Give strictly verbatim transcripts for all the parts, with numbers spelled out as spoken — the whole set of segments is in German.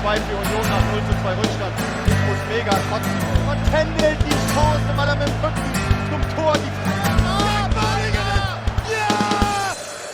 zwei für Union nach null zu zwei Rückstand. Ich muss mega kotzen. Und Kendall die Chance, weil er mit dem Rücken zum Tor die Ah, Badiger! Ja!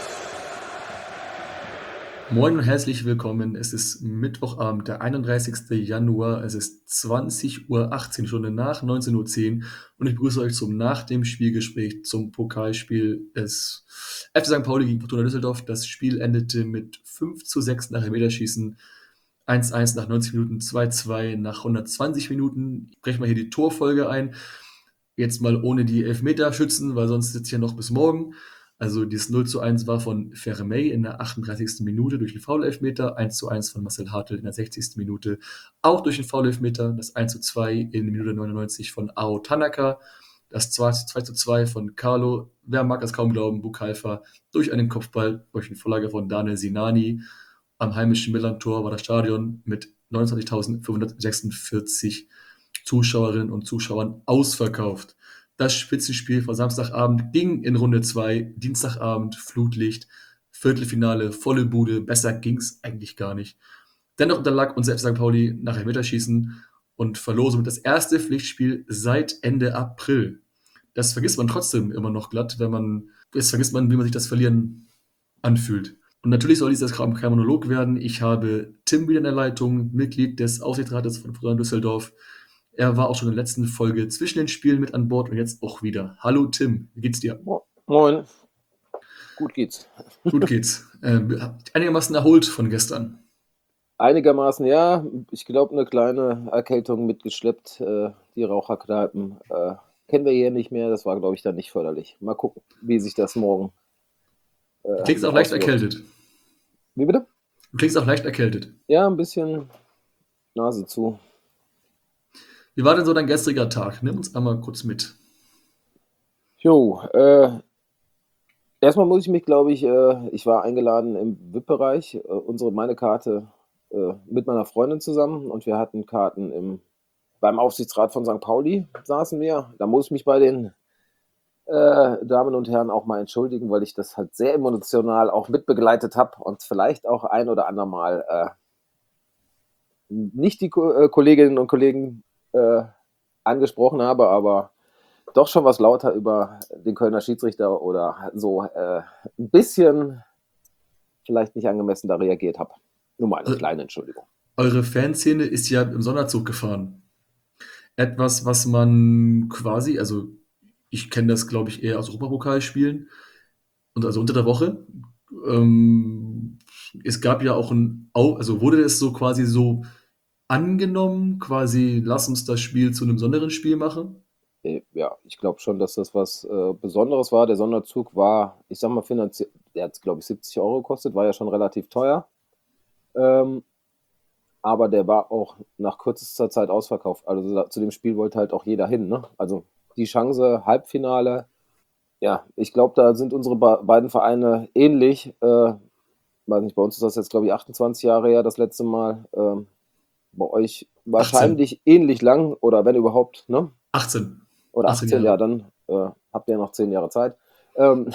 Moin und herzlich willkommen. Es ist Mittwochabend, der einunddreißigster Januar. Es ist zwanzig Uhr achtzehn, Stunde nach neunzehn Uhr zehn. Und ich begrüße euch zum Nach dem Spielgespräch zum Pokalspiel des F C Sankt Pauli gegen Fortuna Düsseldorf. Das Spiel endete mit fünf zu sechs nach Elfmeterschießen, eins zu eins nach neunzig Minuten, zwei zu zwei nach hundertzwanzig Minuten. Ich breche mal hier die Torfolge ein. Jetzt mal ohne die Elfmeterschützen, weil sonst sitzt hier noch bis morgen. Also dieses null zu eins war von Vermey in der achtunddreißigsten Minute durch den Foul-Elfmeter, eins zu eins von Marcel Hartl in der sechzigsten Minute auch durch den Foul-Elfmeter, das eins zu zwei in Minute neunundneunzig von Ao Tanaka, das zwei zu zwei von Carlo, wer mag es kaum glauben, Bukalfa durch einen Kopfball, durch eine Vorlage von Daniel Sinani. Am heimischen Milan-Tor war das Stadion mit neunundzwanzigtausendfünfhundertsechsundvierzig Zuschauerinnen und Zuschauern ausverkauft. Das Spitzenspiel von Samstagabend ging in Runde zwei, Dienstagabend, Flutlicht, Viertelfinale, volle Bude, besser ging's eigentlich gar nicht. Dennoch unterlag unser F C Sankt Pauli nach Elfmeterschießen und verlor somit das erste Pflichtspiel seit Ende April. Das vergisst man trotzdem immer noch glatt, wenn man, jetzt vergisst man, wie man sich das Verlieren anfühlt. Und natürlich soll dieses kein Monolog werden. Ich habe Tim wieder in der Leitung, Mitglied des Aufsichtsrates von Fortuna Düsseldorf. Er war auch schon in der letzten Folge zwischen den Spielen mit an Bord und jetzt auch wieder. Hallo Tim, wie geht's dir? Moin. Gut geht's. Gut geht's. Äh, einigermaßen erholt von gestern. Einigermaßen, ja. Ich glaube, eine kleine Erkältung mitgeschleppt. Äh, die Raucherkneipen äh, kennen wir hier nicht mehr. Das war, glaube ich, dann nicht förderlich. Mal gucken, wie sich das morgen. Äh, du klingst auch leicht auswirkt. erkältet. Wie bitte? Du klingst auch leicht erkältet. Ja, ein bisschen Nase zu. Wie war denn so dein gestriger Tag? Nimm uns einmal kurz mit. Jo, äh, erstmal muss ich mich, glaube ich, äh, ich war eingeladen im V I P-Bereich, äh, unsere, meine Karte äh, mit meiner Freundin zusammen und wir hatten Karten im, beim Aufsichtsrat von Sankt Pauli, saßen wir. Da muss ich mich bei den äh, Damen und Herren auch mal entschuldigen, weil ich das halt sehr emotional auch mitbegleitet habe und vielleicht auch ein oder andermal äh, nicht die Ko äh, Kolleginnen und Kollegen äh, angesprochen habe, aber doch schon was lauter über den Kölner Schiedsrichter oder so äh, ein bisschen vielleicht nicht angemessen da reagiert habe. Nur mal eine also, kleine Entschuldigung. Eure Fanszene ist ja im Sonderzug gefahren. Etwas, was man quasi, also ich kenne das, glaube ich, eher aus Europapokalspielen und also unter der Woche. Ähm, es gab ja auch ein, also wurde es so quasi so angenommen, quasi lass uns das Spiel zu einem besonderen Spiel machen? Ja, ich glaube schon, dass das was äh, Besonderes war. Der Sonderzug war, ich sag mal, finanziell, der hat, glaube ich, siebzig Euro gekostet, war ja schon relativ teuer. Ähm, aber der war auch nach kürzester Zeit ausverkauft. Also zu dem Spiel wollte halt auch jeder hin. Ne? Also die Chance, Halbfinale, ja, ich glaube, da sind unsere be beiden Vereine ähnlich. Äh, weiß nicht, bei uns ist das jetzt, glaube ich, achtundzwanzig Jahre her, das letzte Mal. Ähm, bei euch wahrscheinlich achtzehn. Ähnlich lang oder wenn überhaupt, ne? achtzehn. Oder achtzehn, achtzehn ja, dann äh, habt ihr noch zehn Jahre Zeit. Ähm,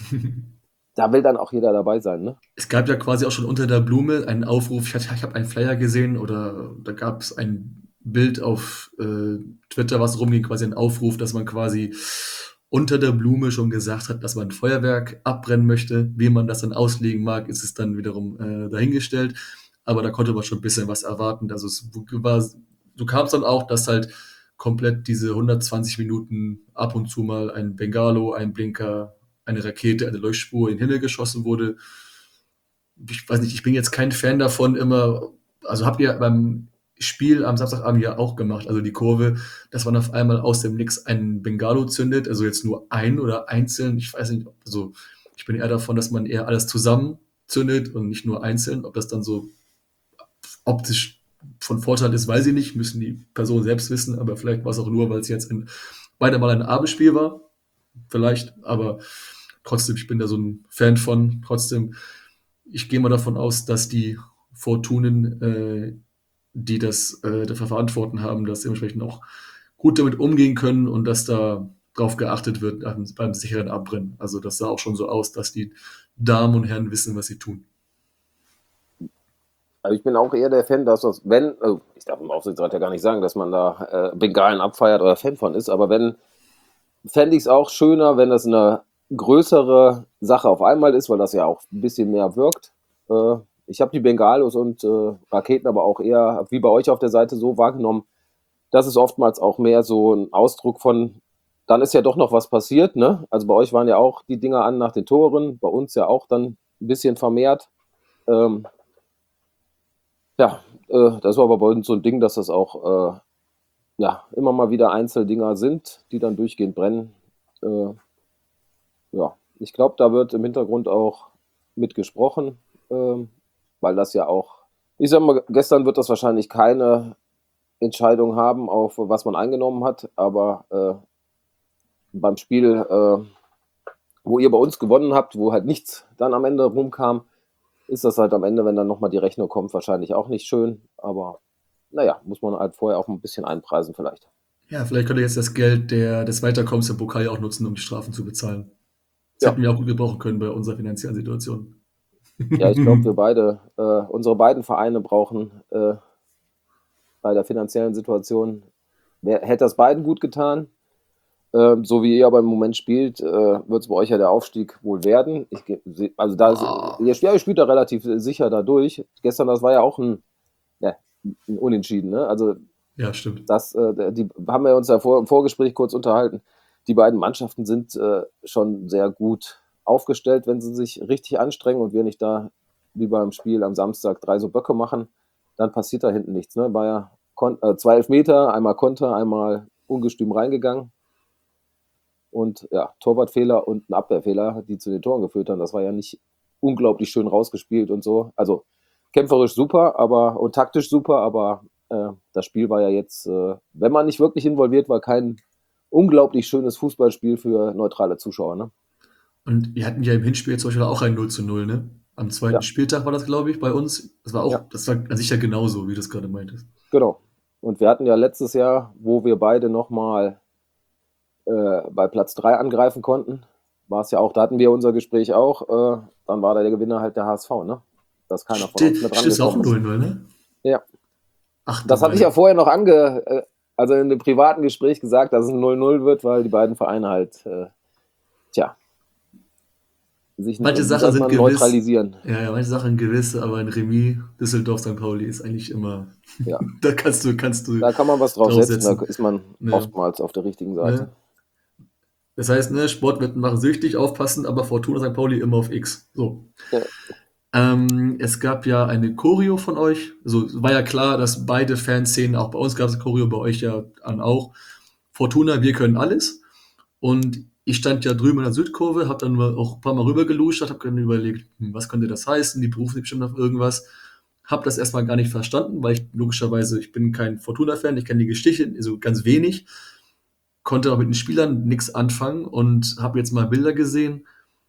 da will dann auch jeder dabei sein, ne? Es gab ja quasi auch schon unter der Blume einen Aufruf, ich, ich habe einen Flyer gesehen oder da gab es ein Bild auf äh, Twitter, was rumging, quasi ein Aufruf, dass man quasi unter der Blume schon gesagt hat, dass man ein Feuerwerk abbrennen möchte. Wie man das dann auslegen mag, ist es dann wiederum äh, dahingestellt. Aber da konnte man schon ein bisschen was erwarten. Also es war, so kam es dann auch, dass halt komplett diese hundertzwanzig Minuten ab und zu mal ein Bengalo, ein Blinker, eine Rakete, eine Leuchtspur in den Himmel geschossen wurde. Ich weiß nicht, ich bin jetzt kein Fan davon immer, also habt ihr beim Spiel am Samstagabend ja auch gemacht, also die Kurve, dass man auf einmal aus dem Nix einen Bengalo zündet, also jetzt nur ein oder einzeln, ich weiß nicht, also ich bin eher davon, dass man eher alles zusammen zündet und nicht nur einzeln, ob das dann so optisch von Vorteil ist, weiß ich nicht, müssen die Personen selbst wissen, aber vielleicht war es auch nur, weil es jetzt ein, beide Mal ein Abendspiel war, vielleicht, aber trotzdem, ich bin da so ein Fan von, trotzdem, ich gehe mal davon aus, dass die Fortunen, äh, die das äh, dafür verantworten haben, dass dementsprechend auch gut damit umgehen können und dass da drauf geachtet wird beim, beim sicheren Abbrennen. Also das sah auch schon so aus, dass die Damen und Herren wissen, was sie tun. Also ich bin auch eher der Fan, dass das, wenn, also ich darf im Aufsichtsrat ja gar nicht sagen, dass man da äh, Bengalen abfeiert oder Fan von ist, aber wenn, fände ich es auch schöner, wenn das eine größere Sache auf einmal ist, weil das ja auch ein bisschen mehr wirkt. Äh, ich habe die Bengalos und äh, Raketen aber auch eher, wie bei euch auf der Seite, so wahrgenommen, dass es oftmals auch mehr so ein Ausdruck von, dann ist ja doch noch was passiert, ne? Also bei euch waren ja auch die Dinger an nach den Toren, bei uns ja auch dann ein bisschen vermehrt. Ähm, ja, äh, das war aber bei uns so ein Ding, dass das auch äh, ja, immer mal wieder Einzeldinger sind, die dann durchgehend brennen. Äh, ja, ich glaube, da wird im Hintergrund auch mit gesprochen, ähm, weil das ja auch, ich sag mal, gestern wird das wahrscheinlich keine Entscheidung haben, auf was man eingenommen hat, aber äh, beim Spiel, äh, wo ihr bei uns gewonnen habt, wo halt nichts dann am Ende rumkam, ist das halt am Ende, wenn dann nochmal die Rechnung kommt, wahrscheinlich auch nicht schön. Aber naja, muss man halt vorher auch ein bisschen einpreisen vielleicht. Ja, vielleicht könnt ihr jetzt das Geld der, des Weiterkommens im Pokal ja auch nutzen, um die Strafen zu bezahlen. Das Ja, hätten wir auch gut gebrauchen können bei unserer finanziellen Situation. ja, ich glaube, wir beide, äh, unsere beiden Vereine brauchen äh, bei der finanziellen Situation, wer, hätte das beiden gut getan. Ähm, so wie ihr aber im Moment spielt, äh, wird es bei euch ja der Aufstieg wohl werden. Ich, ge- se- also da ist, Ah, ihr spielt, ihr spielt da relativ sicher dadurch. Gestern, das war ja auch ein, ja, ein Unentschieden. Ne? Also ja, stimmt. das, äh, die haben wir uns ja vor, im Vorgespräch kurz unterhalten. Die beiden Mannschaften sind äh, schon sehr gut aufgestellt, wenn sie sich richtig anstrengen und wir nicht da wie beim Spiel am Samstag drei so Böcke machen, dann passiert da hinten nichts. Ne? War ja Kon äh, zwei Elfmeter, einmal Konter, einmal ungestüm reingegangen und ja, Torwartfehler und ein Abwehrfehler, die zu den Toren geführt haben. Das war ja nicht unglaublich schön rausgespielt und so. Also kämpferisch super, aber und taktisch super, aber äh, das Spiel war ja jetzt, äh, wenn man nicht wirklich involviert war, kein unglaublich schönes Fußballspiel für neutrale Zuschauer. Ne? Und wir hatten ja im Hinspiel zum Beispiel auch ein null zu null, ne? Am zweiten Ja, Spieltag war das, glaube ich, bei uns. Das war ja, auch, das war an sich ja genauso, wie du es gerade meintest. genau. Und wir hatten ja letztes Jahr, wo wir beide nochmal äh, bei Platz drei angreifen konnten, war es ja auch, da hatten wir unser Gespräch auch, äh, dann war da der Gewinner halt der H S V, ne? Dass keiner von uns Stimmt, mit stimmt, ist auch rangekommen ein ist. null null, ne? Ja, Ach du das hatte ich ja meine. vorher noch ange, äh, also in einem privaten Gespräch gesagt, dass es ein null null wird, weil die beiden Vereine halt, äh, tja, sich, Manche wie Sachen sagt sind man, gewiss, neutralisieren. ja, ja, manche Sachen gewiss, aber ein Remis Düsseldorf Sankt Pauli ist eigentlich immer, Ja, da kannst du, kannst du da kann man was drauf setzen, da draufsetzen. ist man Ne, oftmals auf der richtigen Seite. ne? Das heißt, ne, Sportwetten machen süchtig, aufpassen, aber Fortuna Sankt Pauli immer auf X. So. Ja, Ähm, es gab ja eine Choreo von euch. Also es war ja klar, dass beide Fanszenen, auch bei uns gab es eine Choreo, bei euch ja an auch. Fortuna, wir können alles. Und ich stand ja drüben in der Südkurve, habe dann mal auch ein paar Mal rübergeluscht, habe dann überlegt, hm, was könnte das heißen? Die berufen sich bestimmt auf irgendwas. Habe das erstmal gar nicht verstanden, weil ich logischerweise, ich bin kein Fortuna-Fan, ich kenne die Geschichte, also ganz wenig, konnte auch mit den Spielern nichts anfangen und habe jetzt mal Bilder gesehen.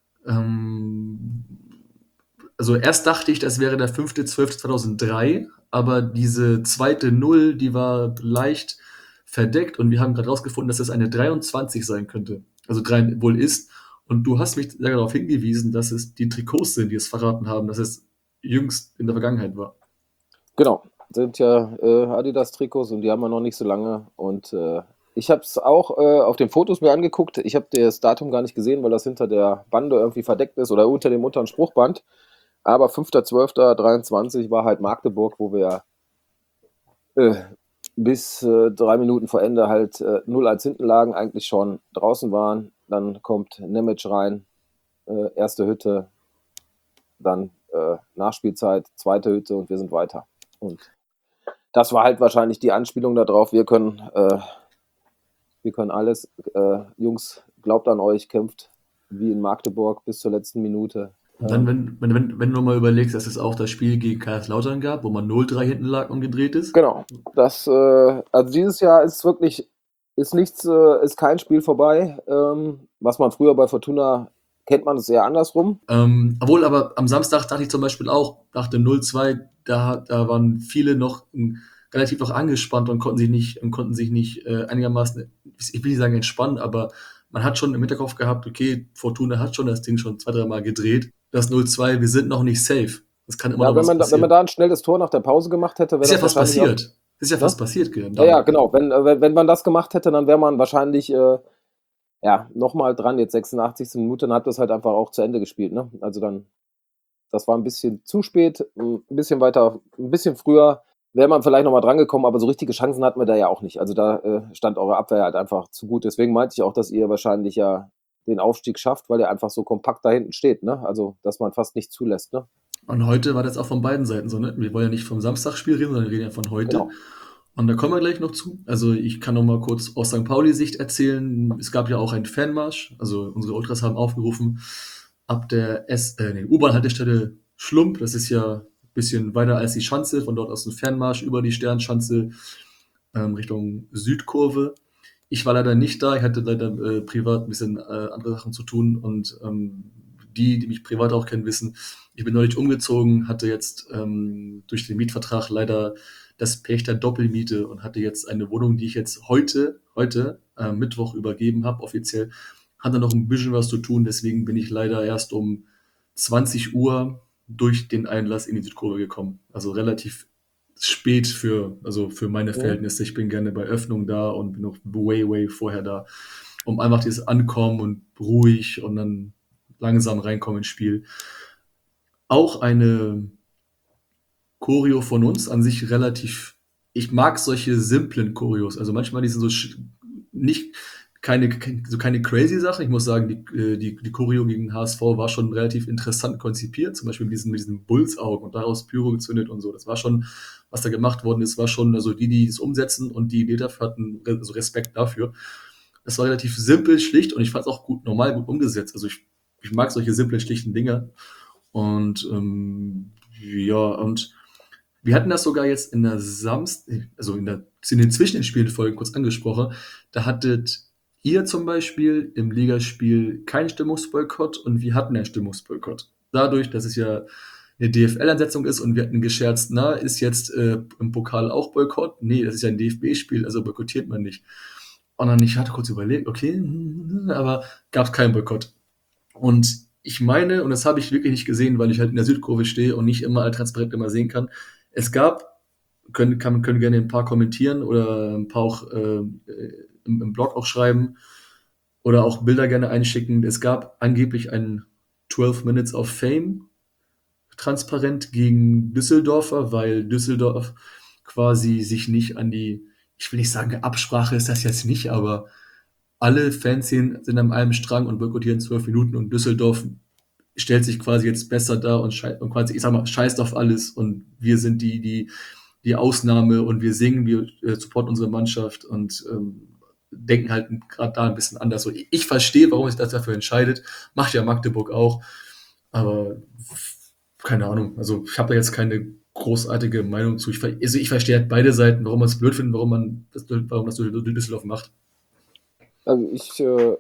Ähm, also erst dachte ich, das wäre der fünfter zwölfter zweitausenddrei, aber diese zweite Null, die war leicht verdeckt und wir haben gerade rausgefunden, dass es eine dreiundzwanzig sein könnte. Also drei wohl ist. Und du hast mich sehr darauf hingewiesen, dass es die Trikots sind, die es verraten haben, dass es jüngst in der Vergangenheit war. genau. Sind ja äh, Adidas-Trikots und die haben wir noch nicht so lange. Und äh, ich habe es auch äh, auf den Fotos mir angeguckt. Ich habe das Datum gar nicht gesehen, weil das hinter der Bande irgendwie verdeckt ist oder unter dem unteren Spruchband. Aber fünfter zwölfter dreiundzwanzig war halt Magdeburg, wo wir äh, bis äh, drei Minuten vor Ende halt äh, null eins hinten lagen, eigentlich schon draußen waren. Dann kommt Nemec rein, äh, erste Hütte, dann äh, Nachspielzeit, zweite Hütte und wir sind weiter. Und das war halt wahrscheinlich die Anspielung darauf, wir können, äh, wir können alles. Äh, Jungs, glaubt an euch, kämpft wie in Magdeburg bis zur letzten Minute. Und dann, Ähm, wenn, wenn, wenn, wenn du mal überlegst, dass es auch das Spiel gegen Kaiserslautern gab, wo man null drei hinten lag und gedreht ist. genau. Das, äh, also dieses Jahr ist wirklich, ist nichts, äh, ist kein Spiel vorbei. Ähm, was man früher bei Fortuna kennt man es eher andersrum. Ähm, obwohl, aber am Samstag dachte ich zum Beispiel auch, nach dem null zwei, da, da waren viele noch ähm, relativ noch angespannt und konnten sich nicht, und konnten sich nicht äh, einigermaßen, ich will nicht sagen entspannen, aber man hat schon im Hinterkopf gehabt, okay, Fortuna hat schon das Ding schon zwei, dreimal gedreht. Das null zwei, wir sind noch nicht safe. Es kann immer Ja, noch wenn was man, da, wenn man passieren. da ein schnelles Tor nach der Pause gemacht hätte, wäre Ist ja das fast wahrscheinlich auch. passiert. Ist ja Ne? fast passiert, ge- Ja, ja, dann. genau. Wenn, äh, wenn, wenn man das gemacht hätte, dann wäre man wahrscheinlich äh, ja, nochmal dran. Jetzt sechsundachtzigste Minute, dann hat das halt einfach auch zu Ende gespielt. Ne? Also dann, das war ein bisschen zu spät, ein bisschen weiter, ein bisschen früher wäre man vielleicht nochmal dran gekommen, aber so richtige Chancen hatten wir da ja auch nicht. Also da äh, stand eure Abwehr halt einfach zu gut. Deswegen meinte ich auch, dass ihr wahrscheinlich ja den Aufstieg schafft, weil ihr einfach so kompakt da hinten steht. Ne? Also, dass man fast nichts zulässt. Ne? Und heute war das auch von beiden Seiten so, ne? Wir wollen ja nicht vom Samstagsspiel reden, sondern wir reden ja von heute. Genau. Und da kommen wir gleich noch zu. Also ich kann noch mal kurz aus Sankt Pauli-Sicht erzählen. Es gab ja auch einen Fanmarsch. Also unsere Ultras haben aufgerufen, ab der S äh, nee, U-Bahn-Haltestelle Schlump, das ist ja ein bisschen weiter als die Schanze, von dort aus ein Fanmarsch über die Sternschanze ähm, Richtung Südkurve. Ich war leider nicht da, ich hatte leider äh, privat ein bisschen äh, andere Sachen zu tun und ähm, die, die mich privat auch kennen, wissen, ich bin neulich umgezogen, hatte jetzt ähm, durch den Mietvertrag leider das Pech der Doppelmiete und hatte jetzt eine Wohnung, die ich jetzt heute, heute, äh, Mittwoch übergeben habe, offiziell. Hatte noch ein bisschen was zu tun, deswegen bin ich leider erst um zwanzig Uhr durch den Einlass in die Südkurve gekommen. Also relativ spät für, also für meine Mhm. Verhältnisse. Ich bin gerne bei Öffnung da und bin noch way, way vorher da, um einfach dieses Ankommen und ruhig und dann langsam reinkommen ins Spiel. Auch eine Choreo von uns an sich relativ, ich mag solche simplen Choreos, also manchmal die sind so sch- nicht keine, kein- so keine crazy Sache. Ich muss sagen, die, äh, die, die Choreo gegen H S V war schon relativ interessant konzipiert, zum Beispiel mit diesen, mit diesen Bullsaugen und daraus Pyro gezündet und so. Das war schon, was da gemacht worden ist, war schon, also die, die es umsetzen und die Idee dafür hatten, re- also Respekt dafür. Das war relativ simpel, schlicht und ich fand es auch gut, normal gut umgesetzt. Also ich, ich mag solche simplen, schlichten Dinger. Und ähm, ja, und wir hatten das sogar jetzt in der Samst, also in, der, in den zwischen den Spielfolgen kurz angesprochen. Da hattet ihr zum Beispiel im Ligaspiel keinen Stimmungsboykott und wir hatten einen Stimmungsboykott. Dadurch, dass es ja eine D F L-Ansetzung ist und wir hatten gescherzt, na, ist jetzt äh, im Pokal auch Boykott? Nee, das ist ja ein D F B-Spiel, also boykottiert man nicht. Und dann ich hatte kurz überlegt, okay, aber gab es keinen Boykott. Und ich meine, und das habe ich wirklich nicht gesehen, weil ich halt in der Südkurve stehe und nicht immer alle transparent immer sehen kann. Es gab, können, kann, können gerne ein paar kommentieren oder ein paar auch äh, im, im Blog auch schreiben oder auch Bilder gerne einschicken. Es gab angeblich ein zwölf Minutes of Fame transparent gegen Düsseldorfer, weil Düsseldorf quasi sich nicht an die, ich will nicht sagen, Absprache ist das jetzt nicht, aber alle Fanszenen sind an einem Strang und boykottieren zwölf Minuten und Düsseldorf stellt sich quasi jetzt besser dar und, schei und quasi, ich sag mal, scheißt auf alles und wir sind die, die, die Ausnahme und wir singen, wir äh, supporten unsere Mannschaft und ähm, denken halt gerade da ein bisschen anders. So, ich, ich verstehe, warum sich das dafür entscheidet, macht ja Magdeburg auch, aber keine Ahnung, also ich habe da jetzt keine großartige Meinung zu. Ich, ver- also ich verstehe halt beide Seiten, warum man es blöd findet, warum man das, warum das Düsseldorf macht. Also ich, äh,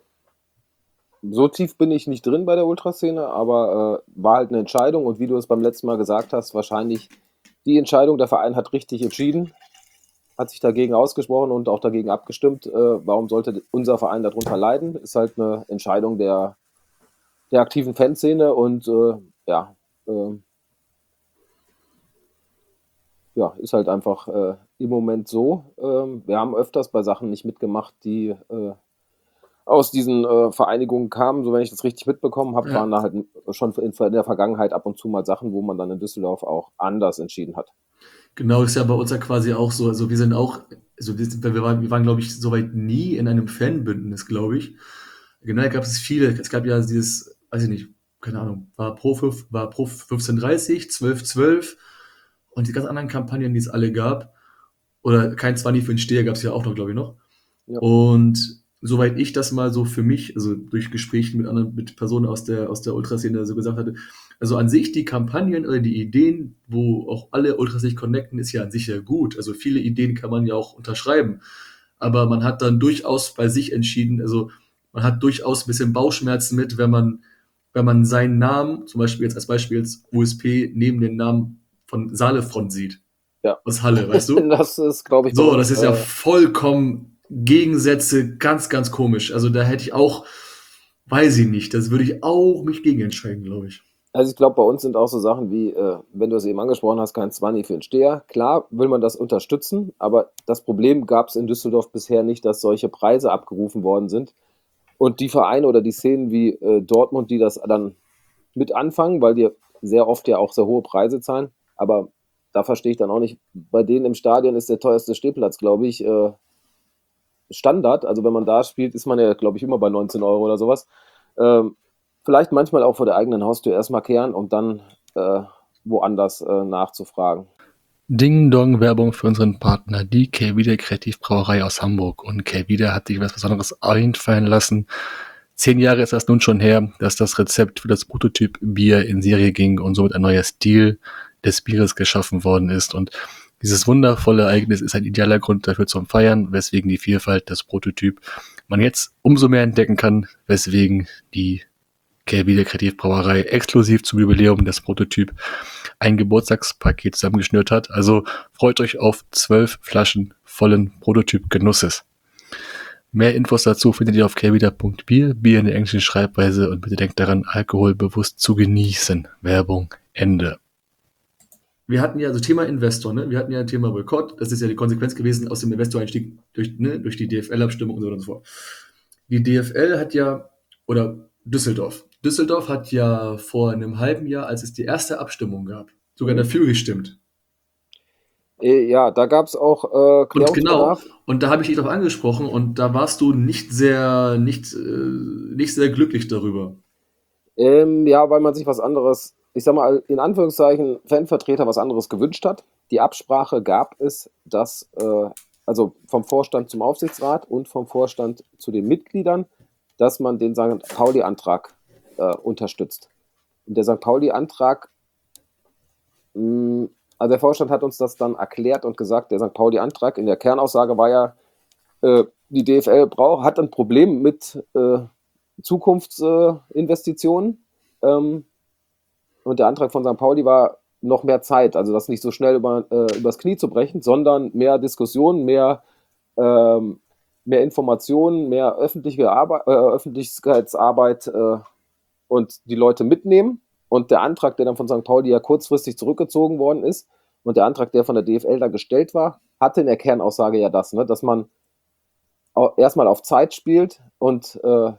so tief bin ich nicht drin bei der Ultraszene, aber äh, war halt eine Entscheidung und wie du es beim letzten Mal gesagt hast, wahrscheinlich die Entscheidung, der Verein hat richtig entschieden, hat sich dagegen ausgesprochen und auch dagegen abgestimmt. Äh, warum sollte unser Verein darunter leiden? Ist halt eine Entscheidung der, der aktiven Fanszene und äh, ja, äh, ja, ist halt einfach äh, im Moment so. Ähm, wir haben öfters bei Sachen nicht mitgemacht, die äh, aus diesen äh, Vereinigungen kamen. So, wenn ich das richtig mitbekommen habe, Ja. waren da halt schon in der Vergangenheit ab und zu mal Sachen, wo man dann in Düsseldorf auch anders entschieden hat. Genau, ist ja bei uns ja quasi auch so. Also wir sind auch, also wir, sind, wir waren, wir waren, glaube ich, soweit nie in einem Fanbündnis, glaube ich. Genau, da gab es viele. Es gab ja dieses, weiß ich nicht, keine Ahnung, war Pro, fünf, war Pro fünfzehn dreißig, zwölf zwölf und die ganz anderen Kampagnen, die es alle gab. Oder kein zwanzig für den Steher gab es ja auch noch, glaube ich, noch. Ja. Und soweit ich das mal so für mich, also durch Gespräche mit anderen, mit Personen aus der, aus der Ultraszene so gesagt hatte, also an sich die Kampagnen oder die Ideen, wo auch alle Ultras sich connecten, ist ja an sich ja gut. Also viele Ideen kann man ja auch unterschreiben. Aber man hat dann durchaus bei sich entschieden, also man hat durchaus ein bisschen Bauchschmerzen mit, wenn man, wenn man seinen Namen, zum Beispiel jetzt als Beispiel jetzt U S P, neben den Namen von Saalefront sieht. Ja. Aus Halle, weißt du? Das ist, glaube ich, bei So, uns, das ist ja äh, vollkommen Gegensätze, ganz, ganz komisch. Also da hätte ich auch, weiß ich nicht, das würde ich auch mich gegen entscheiden, glaube ich. Also ich glaube, bei uns sind auch so Sachen wie, äh, wenn du es eben angesprochen hast, kein zwanzig für den Steher. Klar will man das unterstützen, aber das Problem gab es in Düsseldorf bisher nicht, dass solche Preise abgerufen worden sind. Und die Vereine oder die Szenen wie äh, Dortmund, die das dann mit anfangen, weil die sehr oft ja auch sehr hohe Preise zahlen. Aber da verstehe ich dann auch nicht, bei denen im Stadion ist der teuerste Stehplatz, glaube ich, äh, Standard. Also wenn man da spielt, ist man ja, glaube ich, immer bei neunzehn Euro oder sowas. Ähm, vielleicht manchmal auch vor der eigenen Haustür erstmal kehren und dann äh, woanders äh, nachzufragen. Ding Dong, Werbung für unseren Partner, die Kelvida Kreativbrauerei aus Hamburg. Und Kelvida hat sich was Besonderes einfallen lassen. Zehn Jahre ist das nun schon her, dass das Rezept für das Prototyp Bier in Serie ging und somit ein neuer Stil des Bieres geschaffen worden ist. Und dieses wundervolle Ereignis ist ein idealer Grund dafür zum Feiern, weswegen die Vielfalt des Prototyp man jetzt umso mehr entdecken kann, weswegen die Kelvida Kreativbrauerei exklusiv zum Jubiläum des Prototyp ein Geburtstagspaket zusammengeschnürt hat. Also freut euch auf zwölf Flaschen vollen Prototyp-Genusses. Mehr Infos dazu findet ihr auf kelvida punkt bier, Bier in der englischen Schreibweise, und bitte denkt daran, Alkohol bewusst zu genießen. Werbung, Ende. Wir hatten ja, also Thema Investor, ne? Wir hatten ja ein Thema Boykott, das ist ja die Konsequenz gewesen aus dem Investoreinstieg durch, ne, durch die D F L-Abstimmung und so weiter und so fort. Die D F L hat ja, oder Düsseldorf, Düsseldorf hat ja vor einem halben Jahr, als es die erste Abstimmung gab, sogar dafür gestimmt. Äh, Ja, da gab es auch äh, Und genau, Klärungsbedarf. und da habe ich dich darauf angesprochen und da warst du nicht sehr, nicht, äh, nicht sehr glücklich darüber. Ähm, ja, weil man sich was anderes, ich sag mal, in Anführungszeichen, Fanvertreter was anderes gewünscht hat. Die Absprache gab es, dass, äh, also vom Vorstand zum Aufsichtsrat und vom Vorstand zu den Mitgliedern, dass man den Sankt Pauli-Antrag äh, unterstützt. Und der Sankt Pauli-Antrag, mh, also der Vorstand hat uns das dann erklärt und gesagt, der Sankt Pauli-Antrag in der Kernaussage war ja, äh, die D F L braucht, hat ein Problem mit äh, Zukunftsinvestitionen. Äh, ähm, und der Antrag von Sankt Pauli war noch mehr Zeit, also das nicht so schnell über, äh, übers Knie zu brechen, sondern mehr Diskussionen, mehr, ähm, mehr Informationen, mehr öffentliche Arbeit, äh, Öffentlichkeitsarbeit äh, und die Leute mitnehmen. Und der Antrag, der dann von Sankt Pauli ja kurzfristig zurückgezogen worden ist, und der Antrag, der von der D F L da gestellt war, hatte in der Kernaussage ja das, ne, dass man erstmal auf Zeit spielt und äh,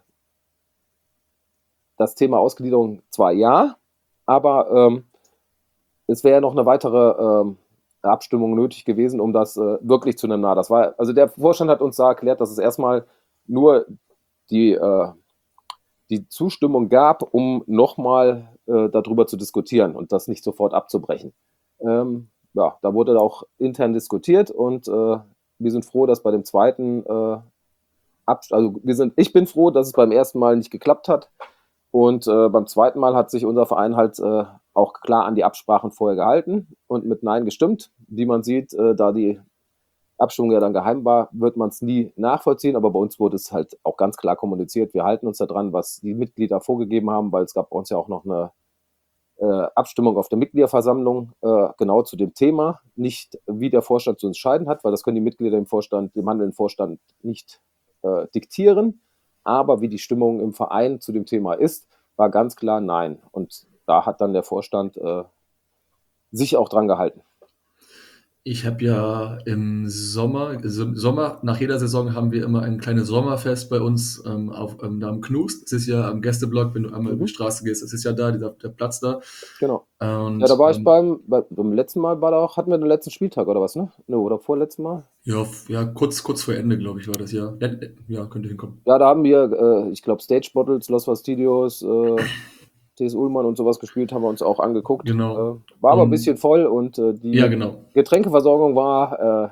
das Thema Ausgliederung zwar ja, aber ähm, es wäre ja noch eine weitere ähm, Abstimmung nötig gewesen, um das äh, wirklich zu einem Nah. Das war, also der Vorstand hat uns da erklärt, dass es erstmal nur die, äh, die Zustimmung gab, um nochmal äh, darüber zu diskutieren und das nicht sofort abzubrechen. Ähm, ja, da wurde auch intern diskutiert und äh, wir sind froh, dass bei dem zweiten äh, Ab- also wir sind, ich bin froh, dass es beim ersten Mal nicht geklappt hat. Und äh, beim zweiten Mal hat sich unser Verein halt äh, auch klar an die Absprachen vorher gehalten und mit Nein gestimmt. Wie man sieht, äh, da die Abstimmung ja dann geheim war, wird man es nie nachvollziehen. Aber bei uns wurde es halt auch ganz klar kommuniziert. Wir halten uns daran, was die Mitglieder vorgegeben haben, weil es gab bei uns ja auch noch eine äh, Abstimmung auf der Mitgliederversammlung äh, genau zu dem Thema. Nicht, wie der Vorstand zu entscheiden hat, weil das können die Mitglieder im Vorstand, dem handelnden Vorstand nicht äh, diktieren. Aber wie die Stimmung im Verein zu dem Thema ist, war ganz klar nein. Und da hat dann der Vorstand äh, sich auch dran gehalten. Ich habe ja im Sommer, also im Sommer, nach jeder Saison haben wir immer ein kleines Sommerfest bei uns ähm, auf, ähm, da am Knust. Das ist ja am Gästeblock, wenn du einmal Mhm. über die Straße gehst, das ist ja da, dieser, der Platz da. Genau. Und, Ja, da war ich ähm, beim, bei, beim letzten Mal, war da auch, hatten wir den letzten Spieltag oder was, ne? Ne, oder vorletzten Mal? ja, f- ja, kurz, kurz vor Ende, glaube ich, war das ja. Ja, ja, könnte hinkommen. Ja, da haben wir, äh, ich glaube, Stage Bottles, Los Fastidios, äh, T S Ullmann und sowas gespielt, haben wir uns auch angeguckt. Genau. Äh, war aber ein Und- bisschen voll und äh, die Ja, genau. Getränkeversorgung war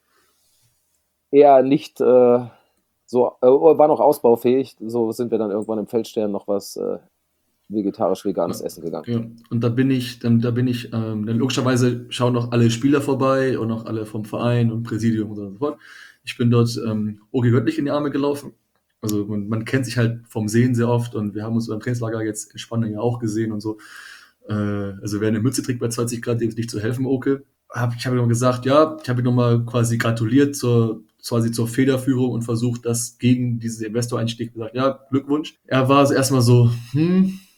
äh, eher nicht äh, so, äh, war noch ausbaufähig. So sind wir dann irgendwann im Feldstern noch was äh, vegetarisch-veganes Ja. essen gegangen. Ja, und da bin ich, dann, da bin ich, ähm, dann logischerweise schauen noch alle Spieler vorbei und auch alle vom Verein und Präsidium und so fort. Ich bin dort ähm, Ogi Göttlich in die Arme gelaufen. Also man, man kennt sich halt vom Sehen sehr oft und wir haben uns beim Trainingslager jetzt in Spanien ja auch gesehen und so. Äh, also wer eine Mütze trägt bei zwanzig Grad, dem ist nicht zu helfen, Oke. Hab, ich habe ihm gesagt, ja, ich habe ihm nochmal quasi gratuliert zur, quasi zur Federführung und versucht, das gegen diesen Investoreinstieg gesagt, ja, Glückwunsch. Er war also erstmal so, hm,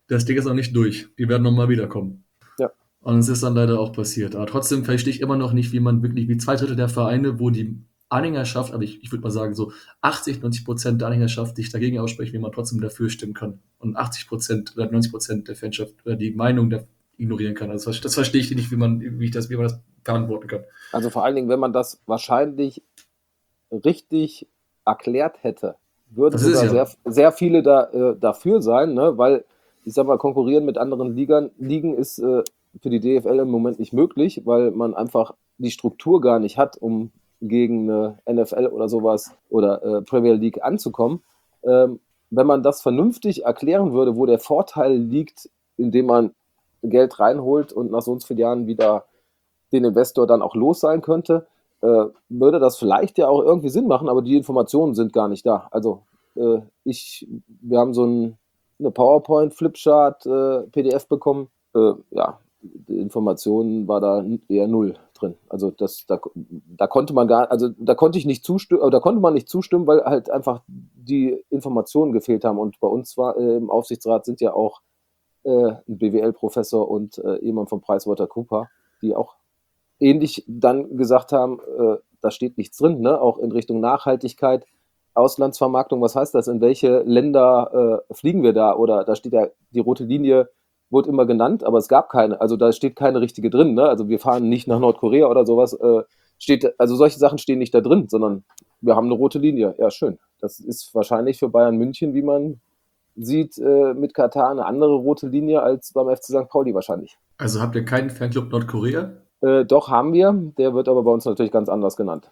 das Ding ist noch nicht durch. Die werden nochmal wiederkommen. Ja. Und es ist dann leider auch passiert. Aber trotzdem verstehe ich immer noch nicht, wie man wirklich, wie zwei Drittel der Vereine, wo die Anhängerschaft, aber ich, ich würde mal sagen, so achtzig, neunzig Prozent der Anhängerschaft sich dagegen aussprechen, wie man trotzdem dafür stimmen kann. Und achtzig Prozent oder neunzig Prozent der Fanschaft oder die Meinung der ignorieren kann. Also das, das verstehe ich nicht, wie man, wie ich das, wie man das beantworten kann. Also vor allen Dingen, wenn man das wahrscheinlich richtig erklärt hätte, würden Das ist sogar ja. sehr, sehr viele da, äh, dafür sein, ne? Weil, ich sag mal, konkurrieren mit anderen Ligern, Ligen ist äh, für die D F L im Moment nicht möglich, weil man einfach die Struktur gar nicht hat, um gegen eine N F L oder sowas oder äh, Premier League anzukommen. Ähm, wenn man das vernünftig erklären würde, wo der Vorteil liegt, indem man Geld reinholt und nach so und so vielen Jahren wieder den Investor dann auch los sein könnte, äh, würde das vielleicht ja auch irgendwie Sinn machen, aber die Informationen sind gar nicht da. Also äh, ich, wir haben so ein, eine PowerPoint-Flipchart, äh, P D F bekommen. Äh, ja, die Informationen war da eher null drin. Also das, da, da konnte man gar, also da konnte ich nicht zustimmen, oder da konnte man nicht zustimmen, weil halt einfach die Informationen gefehlt haben. Und bei uns war äh, im Aufsichtsrat sind ja auch äh, ein B W L-Professor und äh, jemand von PricewaterhouseCoopers, die auch ähnlich dann gesagt haben, äh, da steht nichts drin, ne? Auch in Richtung Nachhaltigkeit, Auslandsvermarktung, was heißt das? In welche Länder äh, fliegen wir da? Oder da steht ja, die rote Linie wurde immer genannt, aber es gab keine, also da steht keine richtige drin, ne? Also wir fahren nicht nach Nordkorea oder sowas, äh, steht, also solche Sachen stehen nicht da drin, sondern wir haben eine rote Linie. Ja, schön. Das ist wahrscheinlich für Bayern München, wie man sieht, äh, mit Katar eine andere rote Linie als beim F C Sankt Pauli wahrscheinlich. Also habt ihr keinen Fanclub Nordkorea? Äh, doch, haben wir. Der wird aber bei uns natürlich ganz anders genannt.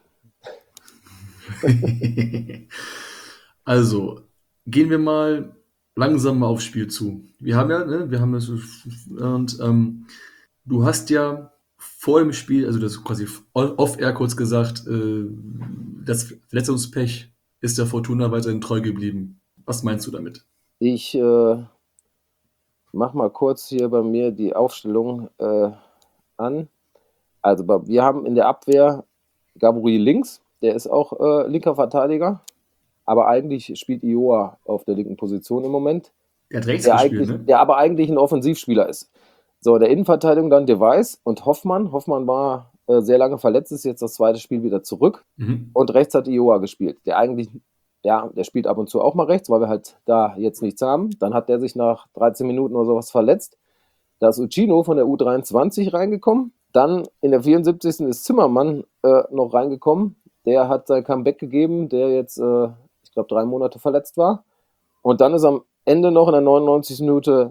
Also, gehen wir mal langsam mal aufs Spiel zu. Wir haben ja, ne, wir haben das, und ähm, du hast ja vor dem Spiel, also das quasi off-air kurz gesagt, äh, das Verletzungspech ist der Fortuna weiterhin treu geblieben. Was meinst du damit? Ich äh, mach mal kurz hier bei mir die Aufstellung äh, an. Also wir haben in der Abwehr Gabriel links, der ist auch äh, linker Verteidiger, aber eigentlich spielt Ioa auf der linken Position im Moment. Der hat rechts der, gespielt, eigentlich, ne? der aber eigentlich ein Offensivspieler ist. So, der Innenverteidigung dann Device und Hoffmann. Hoffmann war äh, sehr lange verletzt, ist jetzt das zweite Spiel wieder zurück. Mhm. Und rechts hat Ioa gespielt, der eigentlich, ja, der spielt ab und zu auch mal rechts, weil wir halt da jetzt nichts haben. Dann hat der sich nach dreizehn Minuten oder sowas verletzt. Da ist Uccino von der U dreiundzwanzig reingekommen. Dann in der vierundsiebzigsten ist Zimmermann äh, noch reingekommen. Der hat sein Comeback gegeben, der jetzt, äh, ich glaube, drei Monate verletzt war. Und dann ist am Ende noch in der neunundneunzigsten Minute